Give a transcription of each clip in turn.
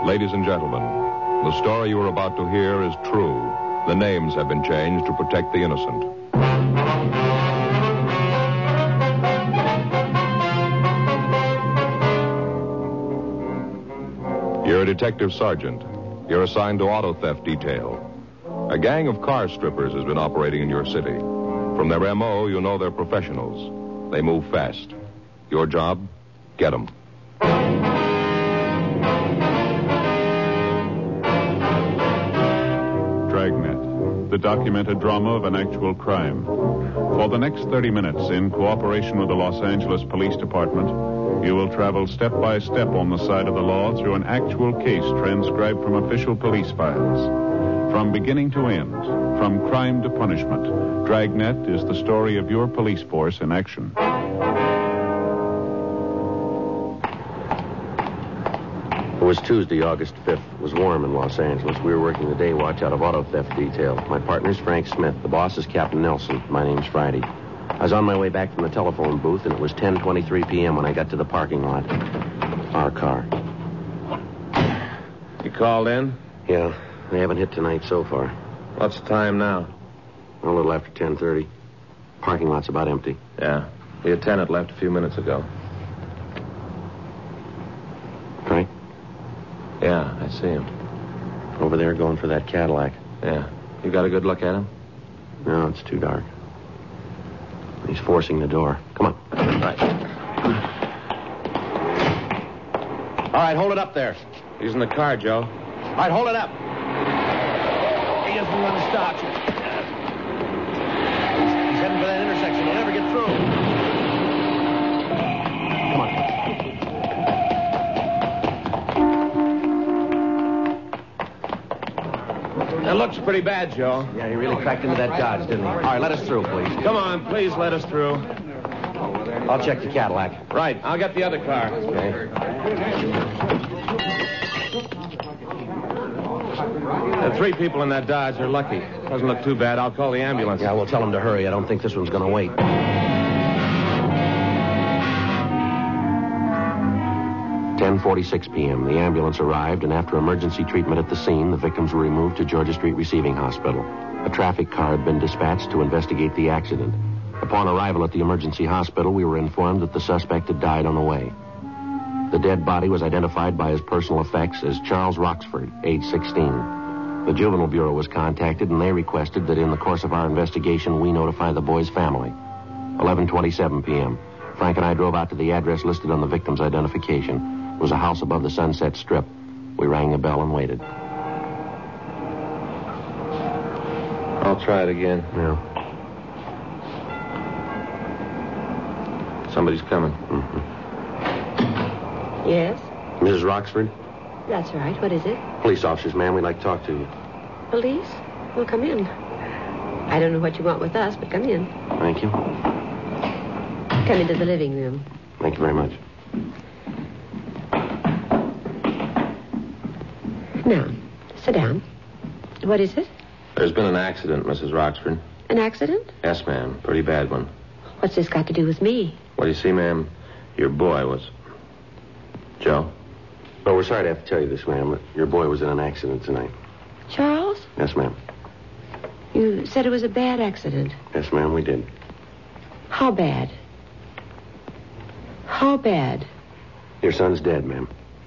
Ladies and gentlemen, the story you are about to hear is true. The names have been changed to protect the innocent. You're a detective sergeant. You're assigned to auto theft detail. A gang of car strippers has been operating in your city. From their M.O., you know they're professionals. They move fast. Your job? Get them. Dragnet, the documented drama of an actual crime. For the next 30 minutes, in cooperation with the Los Angeles Police Department, you will travel step by step on the side of the law through an actual case transcribed from official police files. From beginning to end, from crime to punishment, Dragnet is the story of your police force in action. It was Tuesday, August 5th. It was warm in Los Angeles. We were working the day watch out of auto theft detail. My partner's Frank Smith. The boss is Captain Nelson. My name's Friday. I was on my way back from the telephone booth, and it was 10:23 p.m. when I got to the parking lot. Our car. You called in? Yeah, they haven't hit tonight so far. What's the time now? A little after 10:30. Parking lot's about empty. Yeah. The attendant left a few minutes ago. Frank? Yeah, I see him. Over there going for that Cadillac. Yeah. You got a good look at him? No, it's too dark. He's forcing the door. Come on. Right. All right, hold it up there. He's in the car, Joe. All right, hold it up. He doesn't want to stop. He's heading for that intersection. He'll never get through. Come on. That looks pretty bad, Joe. Yeah, he really cracked into that Dodge, didn't he? All right, let us through, please. Come on, please let us through. I'll check the Cadillac. Right, I'll get the other car. Okay. The 3 people in that Dodge are lucky. Doesn't look too bad. I'll call the ambulance. Yeah, we'll tell him to hurry. I don't think this one's going to wait. 10:46 p.m. The ambulance arrived, and after emergency treatment at the scene, the victims were removed to Georgia Street Receiving Hospital. A traffic car had been dispatched to investigate the accident. Upon arrival at the emergency hospital, we were informed that the suspect had died on the way. The dead body was identified by his personal effects as Charles Roxford, age 16. The Juvenile Bureau was contacted, and they requested that in the course of our investigation, we notify the boy's family. 11:27 p.m. Frank and I drove out to the address listed on the victim's identification. It was a house above the Sunset Strip. We rang the bell and waited. I'll try it again. Yeah. Somebody's coming. Mm-hmm. Yes? Mrs. Roxford? That's right. What is it? Police officers, ma'am. We'd like to talk to you. Police? Well, come in. I don't know what you want with us, but come in. Thank you. Come into the living room. Thank you very much. Now, sit down. What is it? There's been an accident, Mrs. Roxford. An accident? Yes, ma'am. Pretty bad one. What's this got to do with me? Well, you see, ma'am, your boy was... Joe? Oh, we're sorry to have to tell you this, ma'am, but your boy was in an accident tonight. Charles? Yes, ma'am. You said it was a bad accident. Yes, ma'am, we did. How bad? How bad? Your son's dead, ma'am.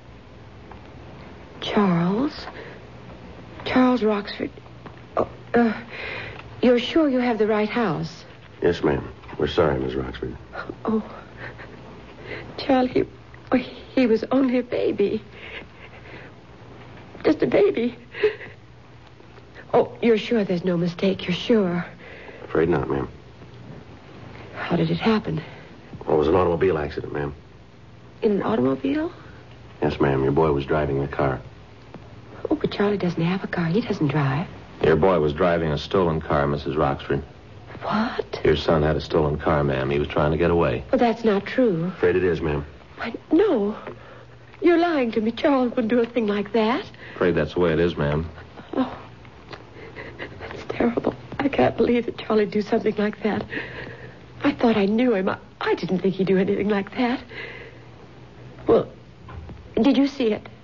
Charles? Charles Roxford. Oh, you're sure you have the right house? Yes, ma'am. We're sorry, Miss Roxford. Oh, Charlie, he was only a baby. Just a baby. Oh, you're sure there's no mistake? You're sure? Afraid not, ma'am. How did it happen? Well, it was an automobile accident, ma'am. In an automobile? Yes, ma'am. Your boy was driving the car. Oh, but Charlie doesn't have a car. He doesn't drive. Your boy was driving a stolen car, Mrs. Roxford. What? Your son had a stolen car, ma'am. He was trying to get away. Well, that's not true. Afraid it is, ma'am. Why, no. You're lying to me. Charles wouldn't do a thing like that. Afraid that's the way it is, ma'am. Oh, that's terrible. I can't believe that Charlie'd do something like that. I thought I knew him. I didn't think he'd do anything like that. Well, did you see it?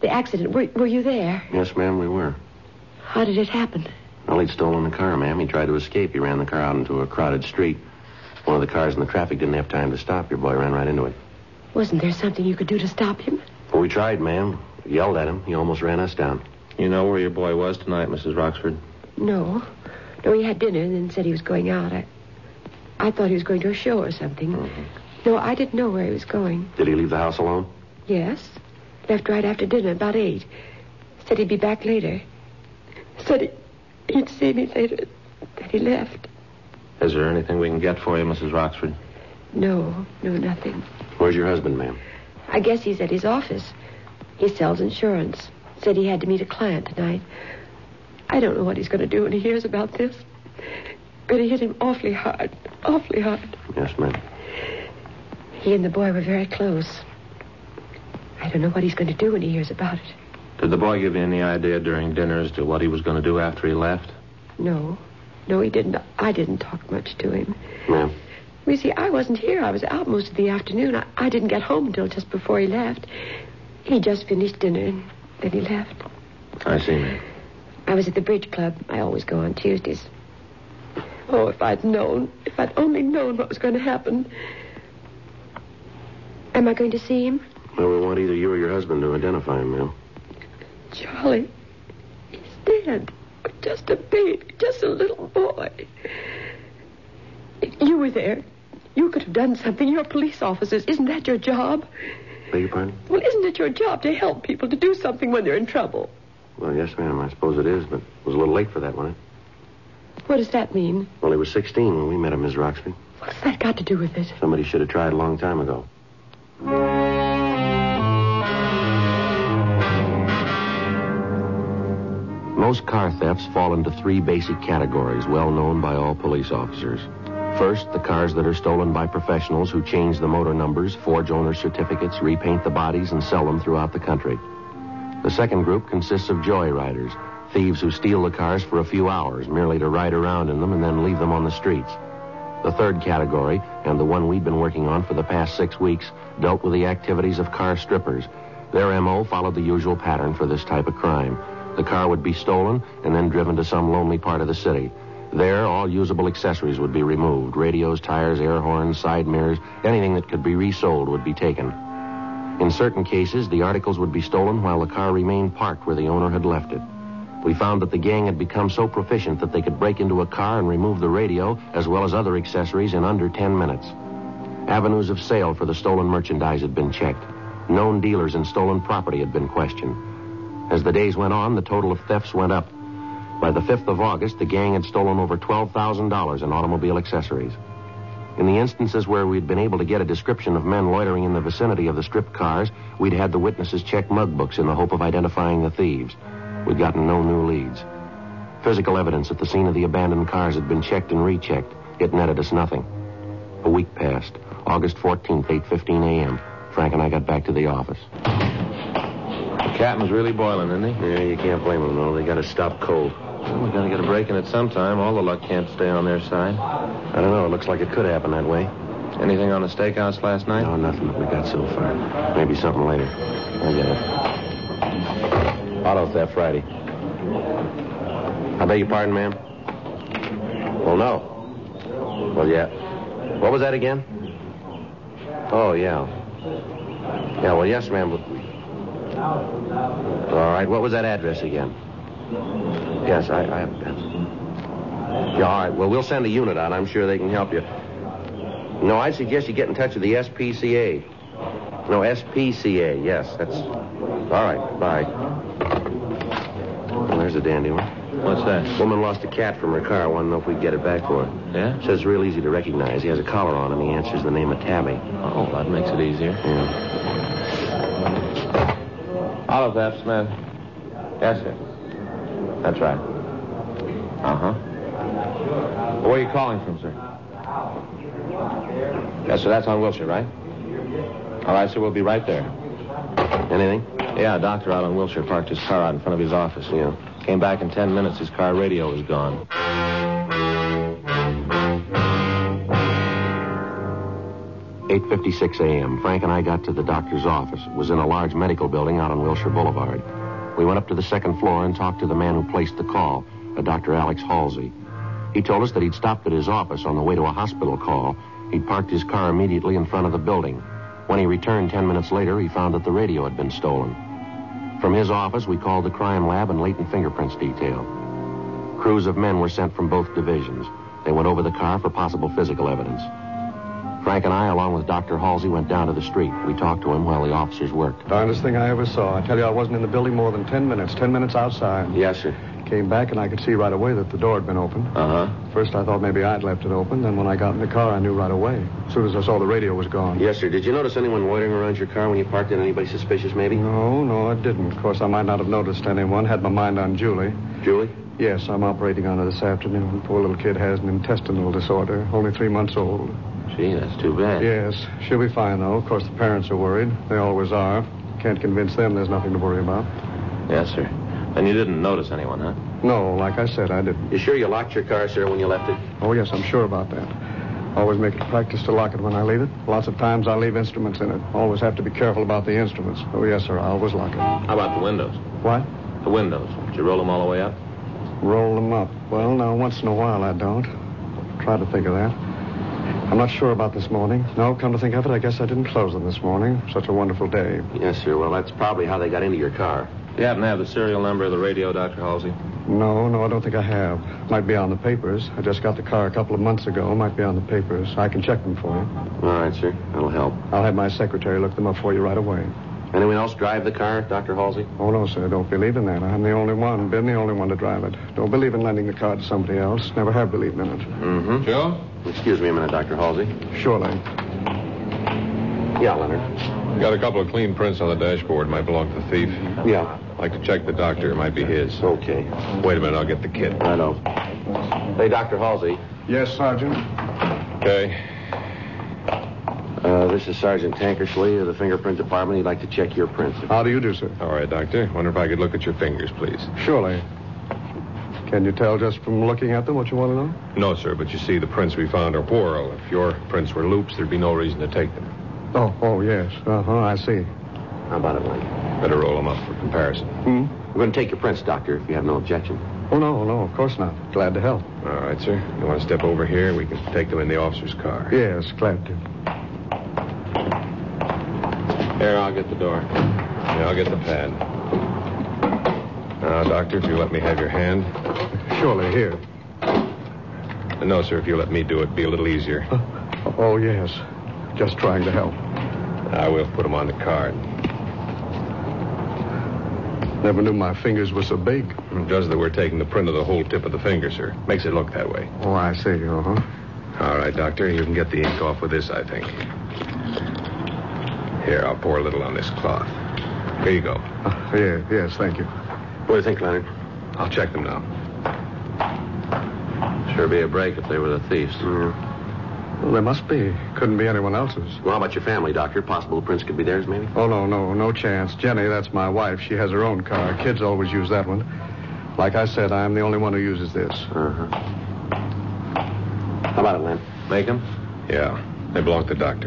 The accident. Were you there? Yes, ma'am, we were. How did it happen? Well, he'd stolen the car, ma'am. He tried to escape. He ran the car out into a crowded street. One of the cars in the traffic didn't have time to stop. Your boy ran right into it. Wasn't there something you could do to stop him? Well, we tried, ma'am. Yelled at him. He almost ran us down. You know where your boy was tonight, Mrs. Roxford? No. No, he had dinner and then said he was going out. I thought he was going to a show or something. Mm-hmm. No, I didn't know where he was going. Did he leave the house alone? Yes. Left right after dinner, about 8. Said he'd be back later. Said he'd see me later. Then he left. Is there anything we can get for you, Mrs. Roxford? No, nothing. Where's your husband, ma'am? I guess he's at his office. He sells insurance. Said he had to meet a client tonight. I don't know what he's going to do when he hears about this. But he hit him awfully hard. Awfully hard. Yes, ma'am. He and the boy were very close. I don't know what he's going to do when he hears about it. Did the boy give you any idea during dinner as to what he was going to do after he left? No, he didn't. I didn't talk much to him. Ma'am? You see, I wasn't here. I was out most of the afternoon. I didn't get home until just before he left. He just finished dinner and then he left. I see, ma'am. I was at the bridge club. I always go on Tuesdays. Oh, if I'd only known what was going to happen. Am I going to see him? Well, we want either you or your husband to identify him, ma'am. Charlie, he's dead. Just a baby, just a little boy. If you were there, you could have done something. You're police officers. Isn't that your job? Beg your pardon? Well, isn't it your job to help people, to do something when they're in trouble? Well, yes, ma'am, I suppose it is, but it was a little late for that, wasn't it? What does that mean? Well, he was 16 when we met him, Miss Roxford. What's that got to do with it? Somebody should have tried a long time ago. Most car thefts fall into 3 basic categories, well known by all police officers. First, the cars that are stolen by professionals who change the motor numbers, forge owner certificates, repaint the bodies, and sell them throughout the country. The second group consists of joyriders, thieves who steal the cars for a few hours, merely to ride around in them and then leave them on the streets. The third category, and the one we've been working on for the past 6 weeks, dealt with the activities of car strippers. Their M.O. followed the usual pattern for this type of crime. The car would be stolen and then driven to some lonely part of the city. There, all usable accessories would be removed. Radios, tires, air horns, side mirrors, anything that could be resold would be taken. In certain cases, the articles would be stolen while the car remained parked where the owner had left it. We found that the gang had become so proficient that they could break into a car and remove the radio as well as other accessories in under 10 minutes. Avenues of sale for the stolen merchandise had been checked. Known dealers in stolen property had been questioned. As the days went on, the total of thefts went up. By the 5th of August, the gang had stolen over $12,000 in automobile accessories. In the instances where we'd been able to get a description of men loitering in the vicinity of the stripped cars, we'd had the witnesses check mug books in the hope of identifying the thieves. We'd gotten no new leads. Physical evidence at the scene of the abandoned cars had been checked and rechecked. It netted us nothing. A week passed. August 14th, 8:15 a.m. Frank and I got back to the office. The captain's really boiling, isn't he? Yeah, you can't blame them, though. They got to stop cold. Well, we got to get a break in it sometime. All the luck can't stay on their side. I don't know. It looks like it could happen that way. Anything on the steakhouse last night? No, nothing that we got so far. Maybe something later. I get it. Auto theft Friday. I beg your pardon, ma'am? Well, no. Well, yeah. What was that again? Oh, yeah. Yeah, well, yes, ma'am. All right, what was that address again? Yes, yeah, all right, well, we'll send a unit out. I'm sure they can help you. No, I suggest you get in touch with the SPCA. No, SPCA, yes, that's... All right, bye. Well, there's a dandy one. What's that? Woman lost a cat from her car. I want to know if we can get it back for her. Yeah? Says it's real easy to recognize. He has a collar on and he answers the name of Tabby. Oh, that makes it easier. Yeah. Auto theft, Smith. Yes, sir. That's right. Uh-huh. Where are you calling from, sir? Yes, sir, that's on Wilshire, right? All right, sir, we'll be right there. Anything? Yeah, a doctor out on Wilshire parked his car out in front of his office. Yeah. Came back in 10 minutes. His car radio was gone. 8:56 a.m. Frank and I got to the doctor's office. It was in a large medical building out on Wilshire Boulevard. We went up to the second floor and talked to the man who placed the call, a Dr. Alex Halsey. He told us that he'd stopped at his office on the way to a hospital call. He'd parked his car immediately in front of the building. When he returned 10 minutes later, he found that the radio had been stolen. From his office, we called the crime lab and latent fingerprints detail. Crews of men were sent from both divisions. They went over the car for possible physical evidence. Frank and I, along with Dr. Halsey, went down to the street. We talked to him while the officers worked. Darndest thing I ever saw. I tell you, I wasn't in the building more than 10 minutes. 10 minutes outside. Yes, sir. Came back, and I could see right away that the door had been opened. First, I thought maybe I'd left it open. Then when I got in the car, I knew right away. As soon as I saw the radio was gone. Yes, sir. Did you notice anyone loitering around your car when you parked it? Anybody suspicious, maybe? No, I didn't. Of course, I might not have noticed anyone. Had my mind on Julie. Julie? Yes, I'm operating on her this afternoon. Poor little kid has an intestinal disorder. Only 3 months old. Gee, that's too bad. Yes, she'll be fine, though. Of course, the parents are worried. They always are. Can't convince them there's nothing to worry about. Yes, sir. And you didn't notice anyone, huh? No, like I said, I didn't. You sure you locked your car, sir, when you left it? Oh, yes, I'm sure about that. Always make it a practice to lock it when I leave it. Lots of times I leave instruments in it. Always have to be careful about the instruments. Oh, yes, sir, I always lock it. How about the windows? What? The windows. Did you roll them all the way up? Roll them up. Well, now, once in a while I don't. Try to think of that. I'm not sure about this morning. No, come to think of it, I guess I didn't close them this morning. Such a wonderful day. Yes, sir. Well, that's probably how they got into your car. Do you happen to have the serial number of the radio, Dr. Halsey? No, I don't think I have. Might be on the papers. I just got the car a couple of months ago. Might be on the papers. I can check them for you. All right, sir. That'll help. I'll have my secretary look them up for you right away. Anyone else drive the car, Dr. Halsey? Oh, no, sir. Don't believe in that. I'm the only one. Been the only one to drive it. Don't believe in lending the car to somebody else. Never have believed in it. Mm-hmm. Joe? Excuse me a minute, Dr. Halsey. Surely. Yeah, Leonard. Got a couple of clean prints on the dashboard. Might belong to the thief. Yeah. Like to check the doctor. It might be his. Okay. Wait a minute. I'll get the kit. I know. Hey, Dr. Halsey. Yes, Sergeant. Okay. This is Sergeant Tankersley of the fingerprint department. He'd like to check your prints. How do you do, sir? All right, Doctor. Wonder if I could look at your fingers, please. Surely. Can you tell just from looking at them what you want to know? No, sir, but you see, the prints we found are whorl. If your prints were loops, there'd be no reason to take them. Oh, yes. I see. How about it, Link? Better roll them up for comparison. We're going to take your prints, Doctor, if you have no objection. Oh, no, of course not. Glad to help. All right, sir. You want to step over here? We can take them in the officer's car. Yes, glad to. Here, I'll get the door. Yeah, I'll get the pad. Now, Doctor, if you let me have your hand. Surely, here. No, sir, if you let me do it, it'd be a little easier. Oh, yes. Just trying to help. I will put them on the card. Never knew my fingers were so big. It does that we're taking the print of the whole tip of the finger, sir. Makes it look that way. Oh, I see. Uh-huh. All right, Doctor, you can get the ink off with this, I think. Here, I'll pour a little on this cloth. Here you go. Yes, thank you. What do you think, Leonard? I'll check them now. Sure be a break if they were the thieves. Well, there must be. Couldn't be anyone else's. Well, how about your family, Doctor? Possible the prints could be theirs, maybe? Oh, no chance. Jenny, that's my wife. She has her own car. Kids always use that one. Like I said, I'm the only one who uses this. Uh-huh. How about it, Len? Make them? Yeah, they belong to the doctor.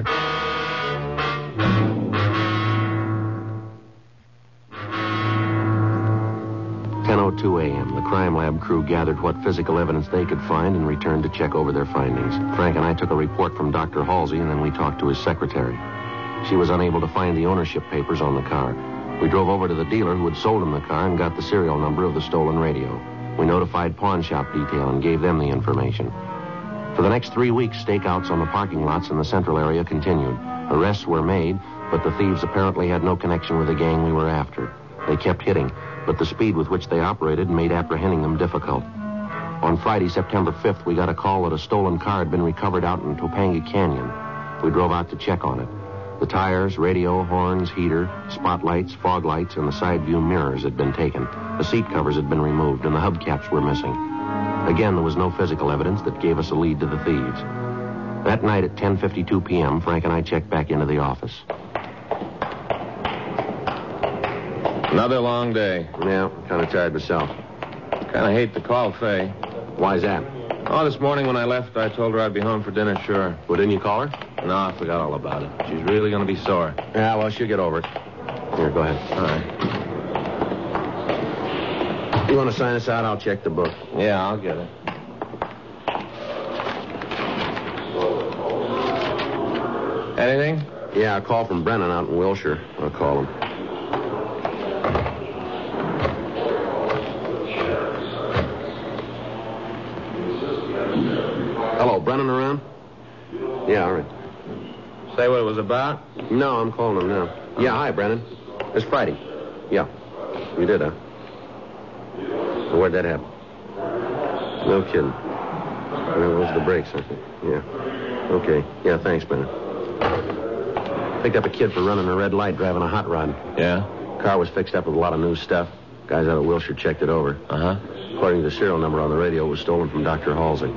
10:02 a.m. The crime lab crew gathered what physical evidence they could find and returned to check over their findings. Frank and I took a report from Dr. Halsey, and then we talked to his secretary. She was unable to find the ownership papers on the car. We drove over to the dealer who had sold him the car and got the serial number of the stolen radio. We notified pawn shop detail and gave them the information. For the next 3 weeks, stakeouts on the parking lots in the central area continued. Arrests were made, but the thieves apparently had no connection with the gang we were after. They kept hitting, but the speed with which they operated made apprehending them difficult. On Friday, September 5th, we got a call that a stolen car had been recovered out in Topanga Canyon. We drove out to check on it. The tires, radio, horns, heater, spotlights, fog lights, and the side view mirrors had been taken. The seat covers had been removed, and the hubcaps were missing. Again, there was no physical evidence that gave us a lead to the thieves. That night at 10:52 p.m., Frank and I checked back into the office. Another long day. Yeah, kind of tired myself. Kind of hate to call Fay. Why's that? Oh, this morning when I left, I told her I'd be home for dinner, sure. Well, didn't you call her? No, I forgot all about it. She's really going to be sore. Yeah, well, she'll get over it. Here, go ahead. All right. You want to sign us out? I'll check the book. Yeah, I'll get it. Anything? Yeah, a call from Brennan out in Wilshire. I'll call him. Hello, Brennan around? Yeah, all right. Say what it was about? No, I'm calling him now. Yeah, hi, Brennan. It's Friday. Yeah. You did, huh? Well, where'd that happen? No kidding. Well, those are the brakes, I think. Yeah. Okay. Yeah, thanks, Brennan. Picked up a kid for running a red light driving a hot rod. Yeah? Car was fixed up with a lot of new stuff. Guys out of Wilshire checked it over. Uh-huh. According to the serial number on the radio, it was stolen from Dr. Halsey.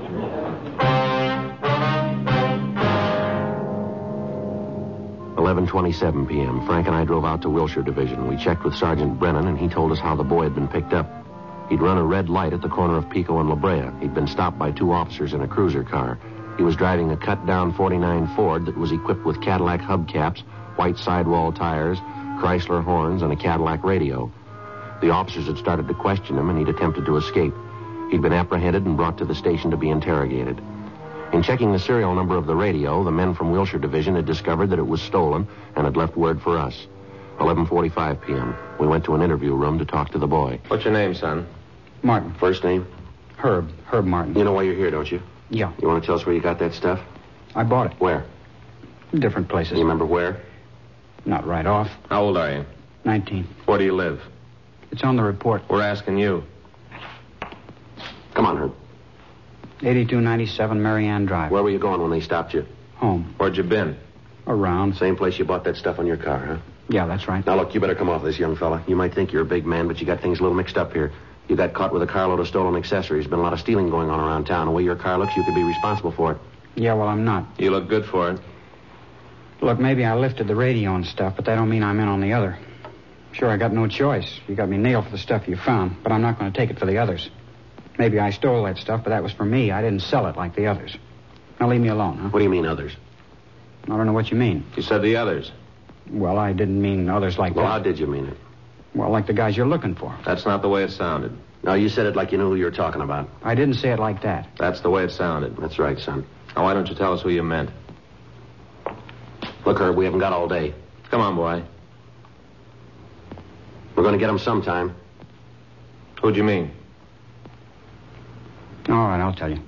"11:27 p.m. Frank and I drove out to Wilshire Division. We checked with Sergeant Brennan, and he told us how the boy had been picked up. He'd run a red light at the corner of Pico and La Brea. He'd been stopped by 2 officers in a cruiser car. He was driving a cut-down 49 Ford that was equipped with Cadillac hubcaps, white sidewall tires, Chrysler horns, and a Cadillac radio. The officers had started to question him, and he'd attempted to escape. He'd been apprehended and brought to the station to be interrogated. In checking the serial number of the radio, the men from Wilshire Division had discovered that it was stolen and had left word for us. 11:45 p.m. We went to an interview room to talk to the boy. What's your name, son? Martin. First name? Herb Martin. You know why you're here, don't you? Yeah. You want to tell us where you got that stuff? I bought it. Where? Different places. You remember where? Not right off. How old are you? 19. Where do you live? It's on the report. We're asking you. Come on, Herb. 8297 Marianne Drive. Where were you going when they stopped you? Home. Where'd you been? Around. Same place you bought that stuff on your car, huh? Yeah, that's right. Now, look, you better come off this, young fella. You might think you're a big man, but you got things a little mixed up here. You got caught with a carload of stolen accessories. Been a lot of stealing going on around town. The way your car looks, you could be responsible for it. Yeah, well, I'm not. You look good for it. Look, maybe I lifted the radio and stuff, but that don't mean I'm in on the other. Sure, I got no choice. You got me nailed for the stuff you found, but I'm not going to take it for the others. Maybe I stole that stuff, but that was for me. I didn't sell it like the others. Now leave me alone, huh? What do you mean, others? I don't know what you mean. You said the others. Well, I didn't mean others like Well, that. how did you mean it? Well, like the guys you're looking for. That's not the way it sounded. No, you said it like you knew who you were talking about. I didn't say it like that. That's the way it sounded. That's right, son. Now, why don't you tell us who you meant? Look, Herb, we haven't got all day. Come on, boy. We're going to get them sometime. Who'd you mean? All right, I'll tell you.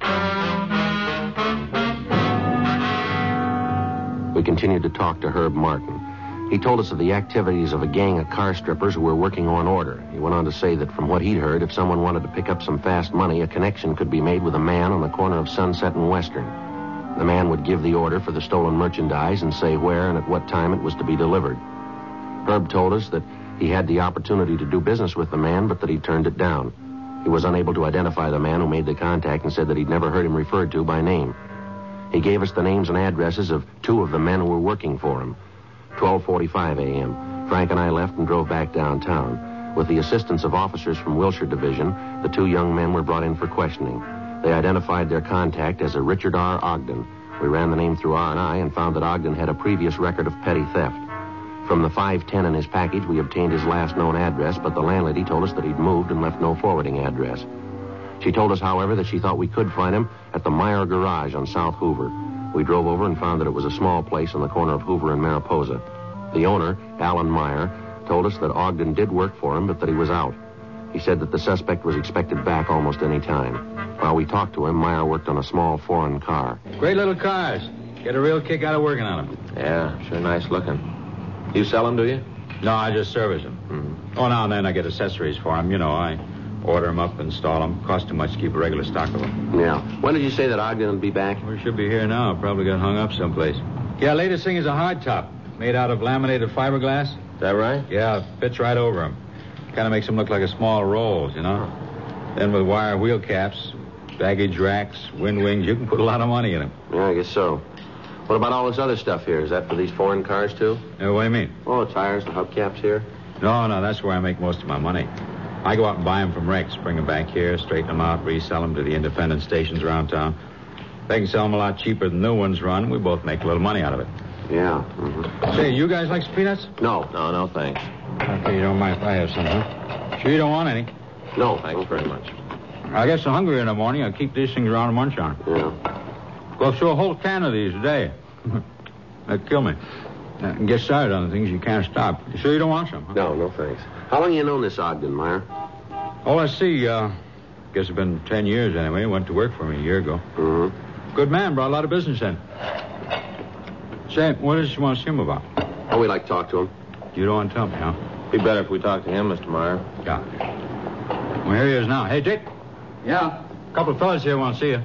We continued to talk to Herb Martin. He told us of the activities of a gang of car strippers who were working on order. He went on to say that from what he'd heard, if someone wanted to pick up some fast money, a connection could be made with a man on the corner of Sunset and Western. The man would give the order for the stolen merchandise and say where and at what time it was to be delivered. Herb told us that he had the opportunity to do business with the man, but that he turned it down. He was unable to identify the man who made the contact and said that he'd never heard him referred to by name. He gave us the names and addresses of 2 of the men who were working for him. 12:45 a.m. Frank and I left and drove back downtown. With the assistance of officers from Wilshire Division, the 2 young men were brought in for questioning. They identified their contact as a Richard R. Ogden. We ran the name through R&I and found that Ogden had a previous record of petty theft. From the 510 in his package, we obtained his last known address, but the landlady told us that he'd moved and left no forwarding address. She told us, however, that she thought we could find him at the Meyer Garage on South Hoover. We drove over and found that it was a small place on the corner of Hoover and Mariposa. The owner, Alan Meyer, told us that Ogden did work for him, but that he was out. He said that the suspect was expected back almost any time. While we talked to him, Meyer worked on a small foreign car. Great little cars. Get a real kick out of working on them. Yeah, sure nice looking. You sell them, do you? No, I just service them. Mm-hmm. Oh, now and then I get accessories for them. You know, I order them up, install them. Cost too much to keep a regular stock of them. Yeah. When did you say that Ogden would be back? We should be here now. Probably got hung up someplace. Yeah, latest thing is a hardtop. Made out of laminated fiberglass. Is that right? Yeah, fits right over them. Kind of makes them look like a small rolls, you know. Then with wire wheel caps, baggage racks, wind wings, you can put a lot of money in them. Yeah, I guess so. What about all this other stuff here? Is that for these foreign cars, too? What do you mean? Oh, the tires, the hubcaps here. No, that's where I make most of my money. I go out and buy them from Rex, bring them back here, straighten them out, resell them to the independent stations around town. They can sell them a lot cheaper than new ones run. We both make a little money out of it. Yeah. Mm-hmm. Say, you guys like some peanuts? No, thanks. Okay, you don't mind if I have some, huh? Sure you don't want any? No, Thanks very much. I get so hungry in the morning, I keep these things around to munch on. Yeah. Go through a whole can of these a day. That'd kill me. And get started on the things you can't stop. You sure you don't want some? Huh? No, thanks. How long you known this Ogden, Meyer? Oh, let's see. Guess it's been 10 years anyway. Went to work for me a year ago. Mm-hmm. Good man. Brought a lot of business in. Say, what does you want to see him about? Oh, we like to talk to him. You don't want to tell me, huh? Be better if we talk to him, Mr. Meyer. Yeah. Well, here he is now. Hey, Dick. Yeah? A couple of fellas here want to see you.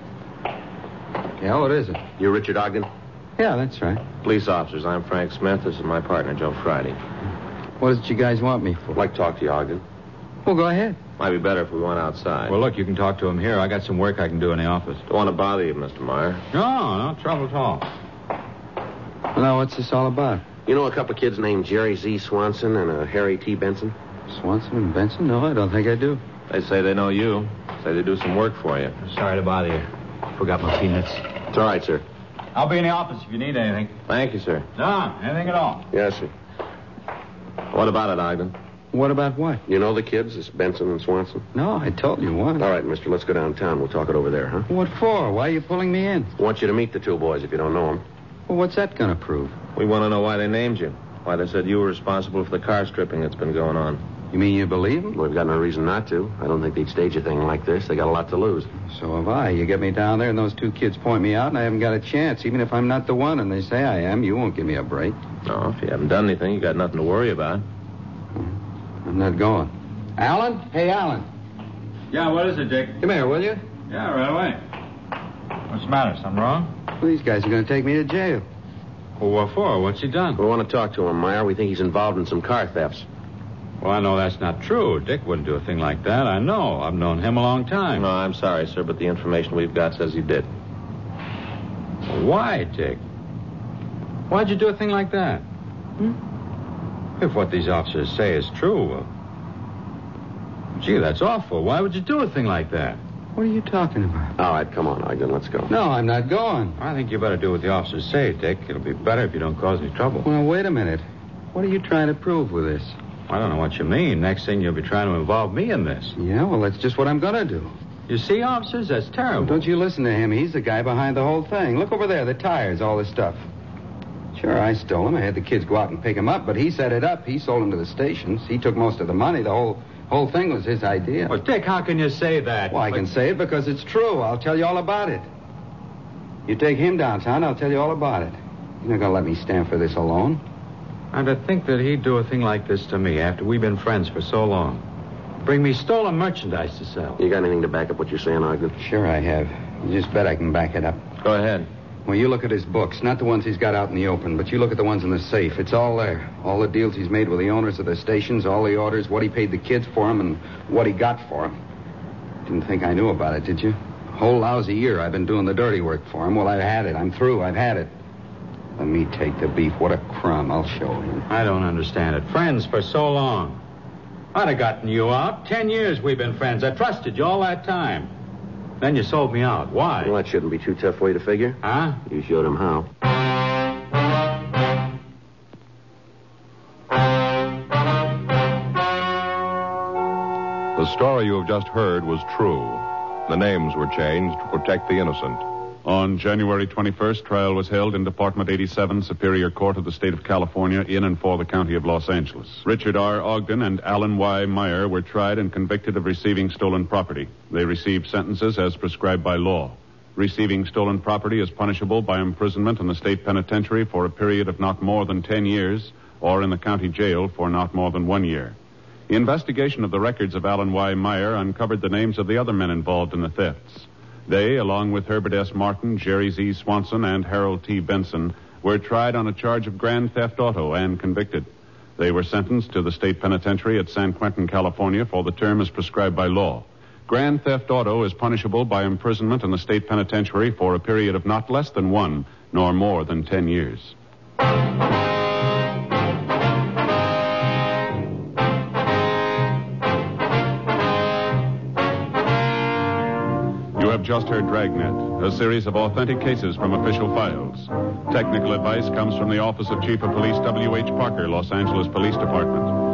Yeah, what is it? You Richard Ogden? Yeah, that's right. Police officers, I'm Frank Smith. This is my partner, Joe Friday. What is it you guys want me for? I'd like to talk to you, Ogden. Well, go ahead. Might be better if we went outside. Well, look, you can talk to him here. I got some work I can do in the office. Don't want to bother you, Mr. Meyer. No trouble at all. Well, now, what's this all about? You know a couple of kids named Jerry Z. Swanson and Harry T. Benson? Swanson and Benson? No, I don't think I do. They say they know you. Say they do some work for you. Sorry to bother you. Forgot my peanuts. It's all right, sir. I'll be in the office if you need anything. Thank you, sir. No, anything at all. Yes, sir. What about it, Ogden? What about what? You know the kids, this Benson and Swanson? No, I told you what. All right, mister, let's go downtown. We'll talk it over there, huh? What for? Why are you pulling me in? I want you to meet the two boys if you don't know them. Well, what's that going to prove? We want to know why they named you. Why they said you were responsible for the car stripping that's been going on. You mean you believe them? Well, we've got no reason not to. I don't think they'd stage a thing like this. They got a lot to lose. So have I. You get me down there and those two kids point me out and I haven't got a chance. Even if I'm not the one and they say I am, you won't give me a break. No, if you haven't done anything, you got nothing to worry about. I'm not going. Alan? Hey, Alan. Yeah, what is it, Dick? Come here, will you? Yeah, right away. What's the matter? Something wrong? Well, these guys are going to take me to jail. Well, what for? What's he done? We want to talk to him, Meyer. We think he's involved in some car thefts. Well, I know that's not true. Dick wouldn't do a thing like that. I know. I've known him a long time. No, I'm sorry, sir, but the information we've got says he did. Why, Dick? Why'd you do a thing like that? If what these officers say is true, well... Gee, that's awful. Why would you do a thing like that? What are you talking about? All right, come on, Ogden. Let's go. No, I'm not going. I think you better do what the officers say, Dick. It'll be better if you don't cause any trouble. Well, wait a minute. What are you trying to prove with this? I don't know what you mean. Next thing you'll be trying to involve me in this. Yeah, well, that's just what I'm going to do. You see, officers, that's terrible. Well, don't you listen to him. He's the guy behind the whole thing. Look over there, the tires, all this stuff. Sure, I stole them. I had the kids go out and pick them up, but he set it up. He sold them to the stations. He took most of the money. The whole thing was his idea. Well, Dick, how can you say that? Well, I can say it because it's true. I'll tell you all about it. You take him downtown, I'll tell you all about it. You're not going to let me stand for this alone. And to think that he'd do a thing like this to me after we've been friends for so long. Bring me stolen merchandise to sell. You got anything to back up what you're saying, Ogden? Sure I have. You just bet I can back it up. Go ahead. Well, you look at his books, not the ones he's got out in the open, but you look at the ones in the safe. It's all there. All the deals he's made with the owners of the stations, all the orders, what he paid the kids for them, and what he got for them. Didn't think I knew about it, did you? A whole lousy year I've been doing the dirty work for him. Well, I've had it. I'm through. I've had it. Let me take the beef. What a crumb. I'll show him. I don't understand it. Friends for so long. I'd have gotten you out. 10 years we've been friends. I trusted you all that time. Then you sold me out. Why? Well, that shouldn't be too tough way to figure. Huh? You showed him how. The story you have just heard was true. The names were changed to protect the innocent. On January 21st, trial was held in Department 87, Superior Court of the State of California, in and for the County of Los Angeles. Richard R. Ogden and Alan Y. Meyer were tried and convicted of receiving stolen property. They received sentences as prescribed by law. Receiving stolen property is punishable by imprisonment in the state penitentiary for a period of not more than 10 years, or in the county jail for not more than 1 year. The investigation of the records of Alan Y. Meyer uncovered the names of the other men involved in the thefts. They, along with Herbert S. Martin, Jerry Z. Swanson, and Harold T. Benson, were tried on a charge of grand theft auto and convicted. They were sentenced to the state penitentiary at San Quentin, California, for the term as prescribed by law. Grand theft auto is punishable by imprisonment in the state penitentiary for a period of not less than 1, nor more than 10 years. have just heard Dragnet, a series of authentic cases from official files. Technical advice comes from the Office of Chief of Police W.H. Parker, Los Angeles Police Department.